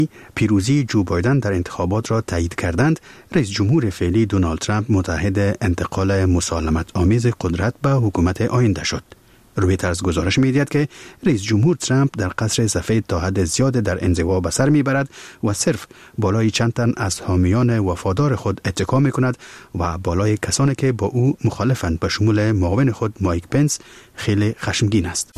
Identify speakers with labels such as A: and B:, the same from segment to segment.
A: پیروزی جو بایدن در انتخابات را تایید کردند، رئیس جمهور فعلی دونالد ترامپ متعهد انتقال مسالمت آمیز قدرت به حکومت آینده شد. رویترز گزارش می‌دهد که رئیس جمهور ترامپ در قصر سفید تا حد زیاد در انزوا به سر می‌برد و صرف بالای چند تن از حامیان وفادار خود اتکا می‌کند و بالای کسانی که با او مخالفند به شمول معاون خود مایک پنس خیلی خشمگین است.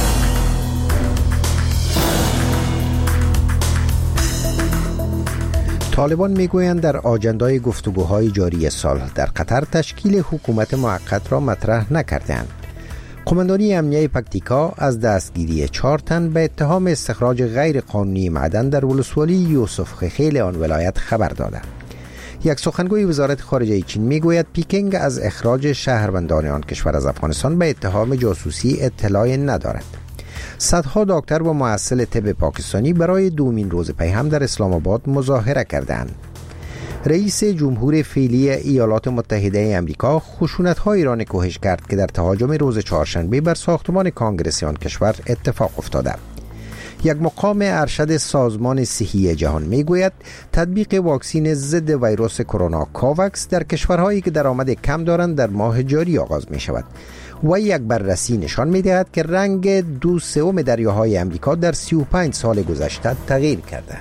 B: طالبان میگویند در آجندای گفتگوهای جاری سال در قطر تشکیل حکومت موقت را مطرح نکردند. قماندانی امنیه پکتیکا از دستگیری 4 تن به اتهام استخراج غیر قانونی معدن در ولسوالی یوسف خیل آن ولایت خبر داده. یک سخنگوی وزارت خارجه چین میگوید پیکنگ از اخراج شهروندان آن کشور از افغانستان به اتهام جاسوسی اطلاعی ندارد. صدها دکتر و محصل طب پاکستانی برای دومین روز پی هم در اسلام آباد مظاهره کردند. رئیس جمهور فعلی ایالات متحده آمریکا خشونت‌هایی را نکوهش کرد که در تهاجم روز چهارشنبه بر ساختمان کانگرس آن کشور اتفاق افتاده. یک مقام ارشد سازمان صحی جهان میگوید تطبیق واکسن ضد ویروس کرونا کوواکس در کشورهایی که درآمد کم دارند در ماه جاری آغاز می شود و یک بررسی نشان می دهد که رنگ 2/3 دریاهای امریکا در 35 سال گذشته تغییر کرده.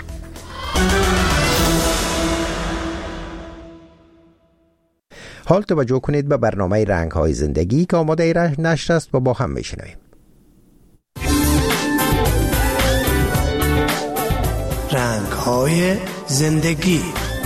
B: حال توجه کنید به برنامه رنگ‌های زندگی که آماده نشر است و با هم میشنویم.
C: رنگ‌های زندگی.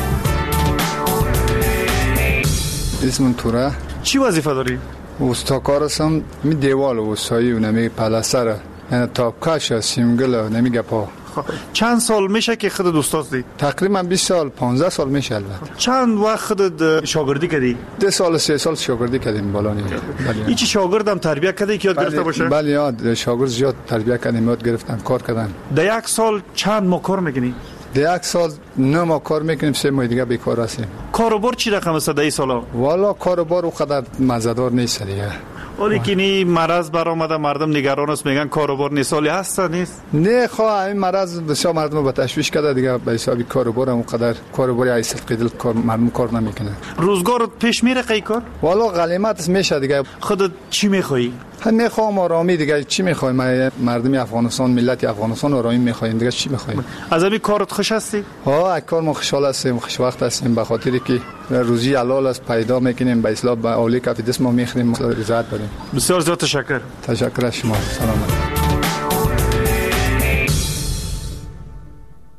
D: اسم توره.
E: چی وظیفه داری؟
D: استاکار هستم. می دیوال وسایی و نمی پلستر، یعنی تاپکاش سیمگل نمی گپا.
E: چند سال میشه که خودت استاد دی؟
D: تقریبا 20 سال 15 سال میشه. البته
E: چند وقت خودت شاگردی کردی؟
D: 2 سال 3 سال شاگردی کردیم بالانی.
E: هیچ شاگردم تربیت کردی که یاد گرفته باشه؟
D: بله یاد شاگرد زیاد تربیت کردیم، یاد گرفتن، کار کردن.
E: در یک سال چند ماه کار میکنی؟
D: در یک سال 9 ماه کار میکنیم، 3 ماه دیگه بیکار هستیم.
E: کاروبار چی رقم است در این سالا؟
D: والا کاروبار اونقدر مزه‌دار نیست دیگه.
E: ولی که نی مرض برآمده مردم نگران است، میگن کاروبار نیسالی هست نیست؟
D: نه خواه این مرض بسیار مردم به تشویش کرده دیگه، به حساب کاروبار هم اونقدر کاروباری ایست قیدل کار مردم کار نمیکنه.
E: روزگار پیش میره قی کار؟
D: والا غلیمت میشه دیگه.
E: خودت چی میخوایی؟
D: میخوام آرامی دیگه. چی میخوای؟ مردم افغانستان، ملت افغانستان آرامی میخواین دیگه. چی میخواین؟
E: از همین کارت خوش هستی؟
D: ها کار ما خوشحال هستیم، خوش وقت هستیم، به خاطری که روزی حلال است پیدا میکنیم، به اصلاح به اولی کف دست ما میخریم، رضایت داریم.
E: بسیار زیاد تشکر.
D: تشکر از شما. سلام.